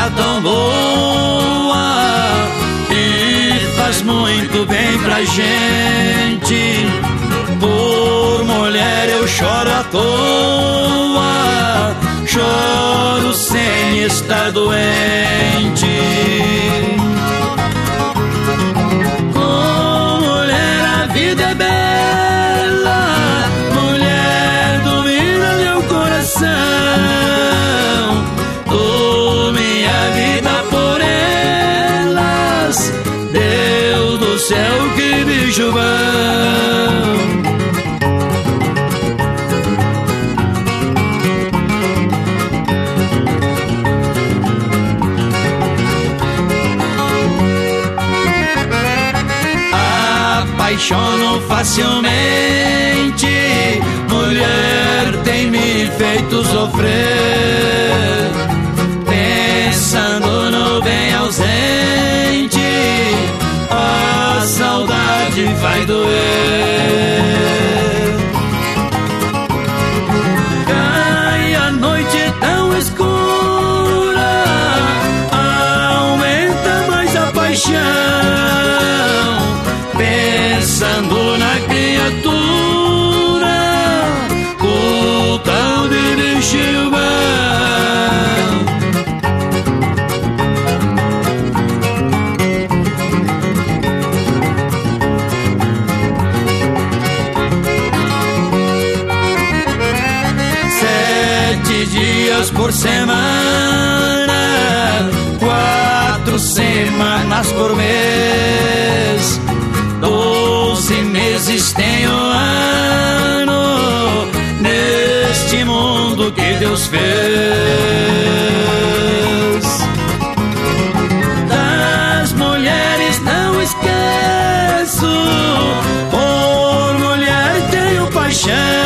vida tão boa e faz muito bem pra gente. Por mulher eu choro à toa, choro sem estar doente. Com mulher a vida é bela, mulher domina meu coração. Dou minha vida por elas, Deus do céu, que bicho bom. Apaixono facilmente, mulher tem me feito sofrer. Pensando no bem ausente, a saudade vai doer. Cai a noite tão escura, aumenta mais a paixão. Pensando na criatura, o tal de bichinho bom. Dias por semana, 4 semanas por mês, 12 meses tem o ano neste mundo que Deus fez. Das mulheres não esqueço, por mulher tenho paixão.